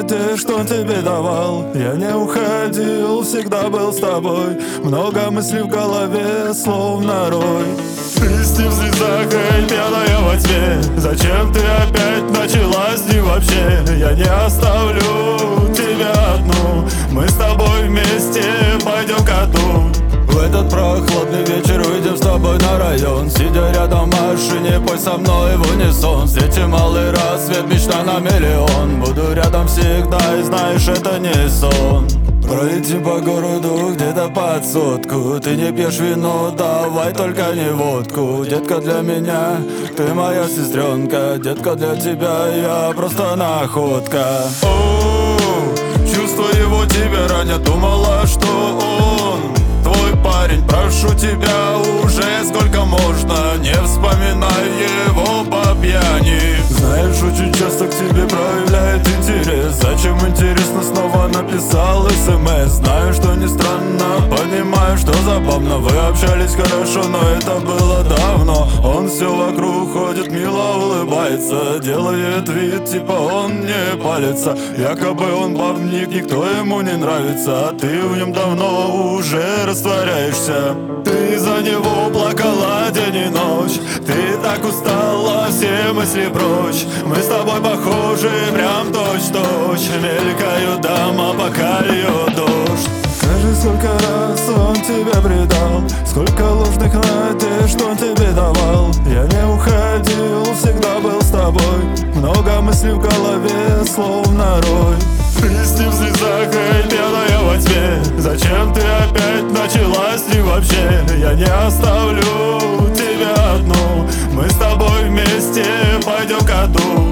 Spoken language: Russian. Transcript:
те, что он тебе давал. Я не уходил, всегда был с тобой. Много мыслей в голове, словно рой. Ты с ним в слезах, эй, пьяная во тьме. Зачем ты опять начала с ним вообще? Я не оставлю тебя одну. Мы с тобой вместе пойдем ко дну. В этот прохладный вечер выйдем с тобой на район. Сидя рядом в машине, пой со мной в унисон. Встретим малый рассвет, мечта на миллион. Буду рядом всегда, и знаешь, это не сон. Пройти по городу где-то под сотку. Ты не пьешь вино, давай только не водку. Детка, для меня ты моя сестренка. Детка, для тебя я просто находка. Чувства его тебе ранят. Думала, что он твой парень. Прошу тебя уже сколько можно, не вспоминай его по пьяни. Знаешь, очень часто к тебе проявляет интерес. Зачем, интересно, снова написал СМС? Знаю, что не странно, понимаю, что забавно. Вы общались хорошо, но это было давно. Он все вокруг ходит, мило улыбается, делает вид, типа он не палится. Якобы он бабник, никто ему не нравится, а ты в нем давно уже растворяешься. Ты за него плакала день и ночь. Ты так устала, все мысли прочь. Мы с тобой похожи, прям точь-точь. Мелькают дома, пока льет дождь. Скажи, сколько раз он тебя предал, сколько ложных надежд он тебе давал. Я не уходил, всегда был с тобой. Много мыслей в голове, словно рой. Ты с ним в слезах, эй, пьяная во тьме. Зачем ты опять начала с ним вообще? Я не оставлю тебя одну. Мы с тобой вместе пойдем ко дну.